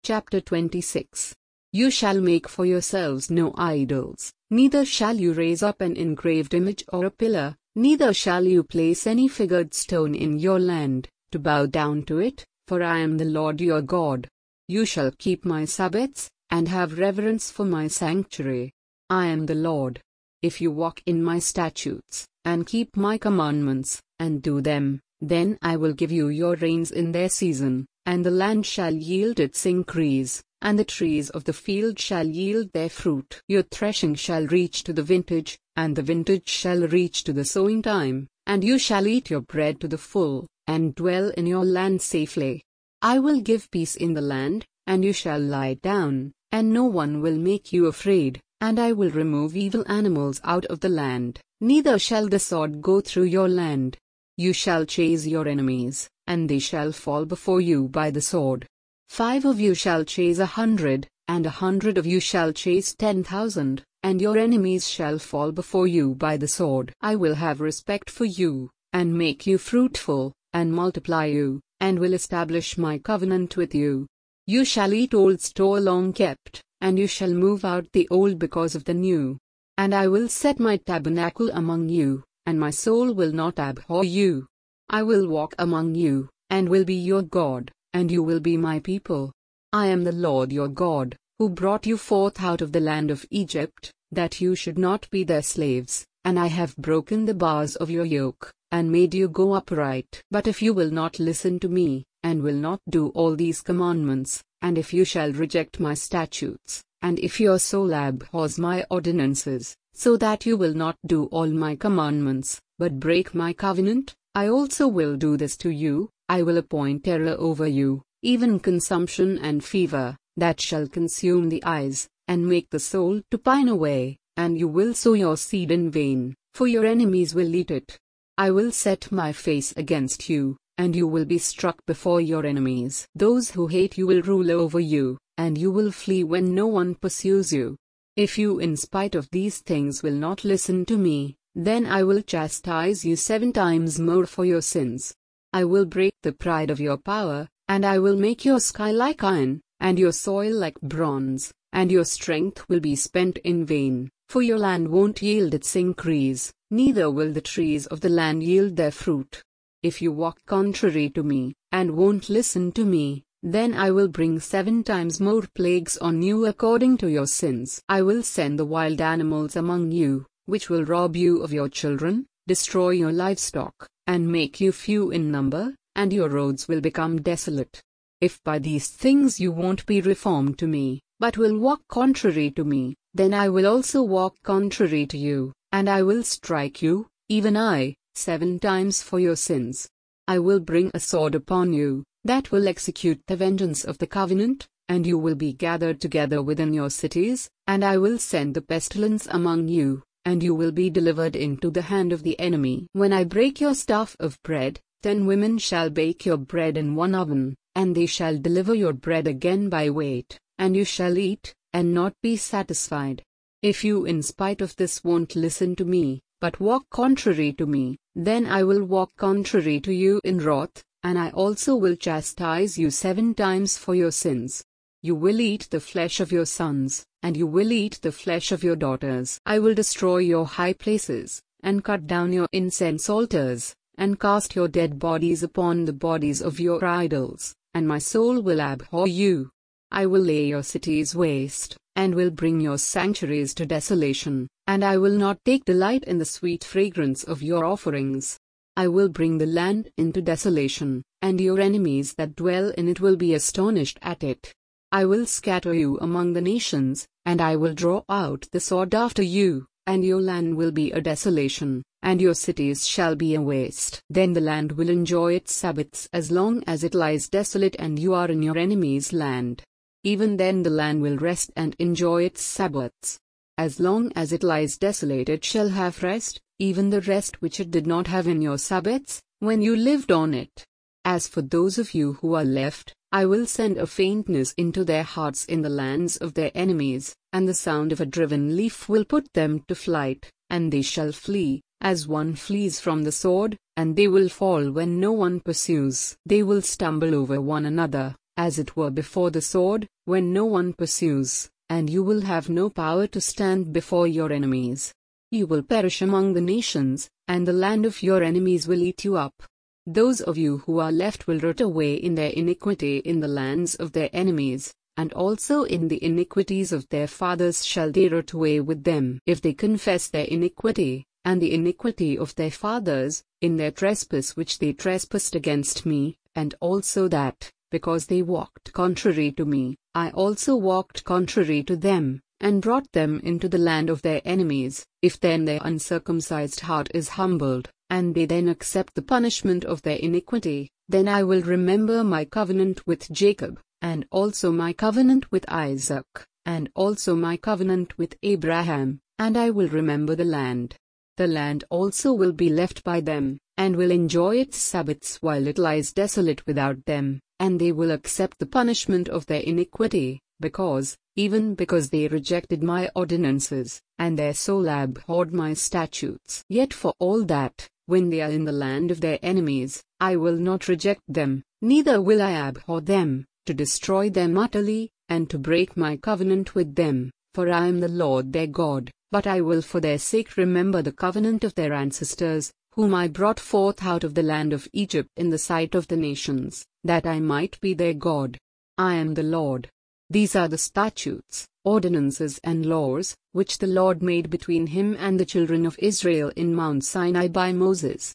Chapter 26. You shall make for yourselves no idols, neither shall you raise up an engraved image or a pillar, neither shall you place any figured stone in your land, to bow down to it, for I am the Lord your God. You shall keep my Sabbaths, and have reverence for my sanctuary. I am the Lord. If you walk in my statutes, and keep my commandments, and do them, then I will give you your rains in their season, and the land shall yield its increase, and the trees of the field shall yield their fruit. Your threshing shall reach to the vintage, and the vintage shall reach to the sowing time, and you shall eat your bread to the full, and dwell in your land safely. I will give peace in the land, and you shall lie down, and no one will make you afraid, and I will remove evil animals out of the land, neither shall the sword go through your land. You shall chase your enemies, and they shall fall before you by the sword. 5 of you shall chase 100, and 100 of you shall chase 10,000, and your enemies shall fall before you by the sword. I will have respect for you, and make you fruitful, and multiply you, and will establish my covenant with you. You shall eat old store long kept, and you shall move out the old because of the new. And I will set my tabernacle among you, and my soul will not abhor you. I will walk among you, and will be your God, and you will be my people. I am the Lord your God, who brought you forth out of the land of Egypt, that you should not be their slaves, and I have broken the bars of your yoke, and made you go upright. But if you will not listen to me, and will not do all these commandments, and if you shall reject my statutes, and if your soul abhors my ordinances, so that you will not do all my commandments, but break my covenant, I also will do this to you. I will appoint terror over you, even consumption and fever, that shall consume the eyes, and make the soul to pine away, and you will sow your seed in vain, for your enemies will eat it. I will set my face against you, and you will be struck before your enemies. Those who hate you will rule over you, and you will flee when no one pursues you. If you in spite of these things will not listen to me, then I will chastise you 7 times more for your sins. I will break the pride of your power, and I will make your sky like iron, and your soil like bronze, and your strength will be spent in vain, for your land won't yield its increase, neither will the trees of the land yield their fruit. If you walk contrary to me, and won't listen to me, then I will bring 7 times more plagues on you according to your sins. I will send the wild animals among you, which will rob you of your children, destroy your livestock, and make you few in number, and your roads will become desolate. If by these things you won't be reformed to me, but will walk contrary to me, then I will also walk contrary to you, and I will strike you, even I, 7 times for your sins. I will bring a sword upon you, that will execute the vengeance of the covenant, and you will be gathered together within your cities, and I will send the pestilence among you, and you will be delivered into the hand of the enemy. When I break your staff of bread, 10 women shall bake your bread in one oven, and they shall deliver your bread again by weight, and you shall eat, and not be satisfied. If you in spite of this won't listen to me, but walk contrary to me, then I will walk contrary to you in wrath, and I also will chastise you 7 times for your sins. You will eat the flesh of your sons, and you will eat the flesh of your daughters. I will destroy your high places, and cut down your incense altars, and cast your dead bodies upon the bodies of your idols, and my soul will abhor you. I will lay your cities waste, and will bring your sanctuaries to desolation, and I will not take delight in the sweet fragrance of your offerings. I will bring the land into desolation, and your enemies that dwell in it will be astonished at it. I will scatter you among the nations, and I will draw out the sword after you, and your land will be a desolation, and your cities shall be a waste. Then the land will enjoy its Sabbaths as long as it lies desolate and you are in your enemy's land. Even then the land will rest and enjoy its Sabbaths. As long as it lies desolate it shall have rest, even the rest which it did not have in your Sabbaths, when you lived on it. As for those of you who are left, I will send a faintness into their hearts in the lands of their enemies, and the sound of a driven leaf will put them to flight, and they shall flee, as one flees from the sword, and they will fall when no one pursues. They will stumble over one another, as it were before the sword, when no one pursues, and you will have no power to stand before your enemies. You will perish among the nations, and the land of your enemies will eat you up. Those of you who are left will rot away in their iniquity in the lands of their enemies, and also in the iniquities of their fathers shall they rot away with them. If they confess their iniquity, and the iniquity of their fathers, in their trespass which they trespassed against me, and also that, because they walked contrary to me, I also walked contrary to them, and brought them into the land of their enemies, if then their uncircumcised heart is humbled, and they then accept the punishment of their iniquity, then I will remember my covenant with Jacob, and also my covenant with Isaac, and also my covenant with Abraham, and I will remember the land. The land also will be left by them, and will enjoy its Sabbaths while it lies desolate without them, and they will accept the punishment of their iniquity, because they rejected my ordinances, and their soul abhorred my statutes. Yet for all that, when they are in the land of their enemies, I will not reject them, neither will I abhor them, to destroy them utterly, and to break my covenant with them, for I am the Lord their God, but I will for their sake remember the covenant of their ancestors, whom I brought forth out of the land of Egypt in the sight of the nations, that I might be their God. I am the Lord. These are the statutes, ordinances and laws, which the Lord made between him and the children of Israel in Mount Sinai by Moses.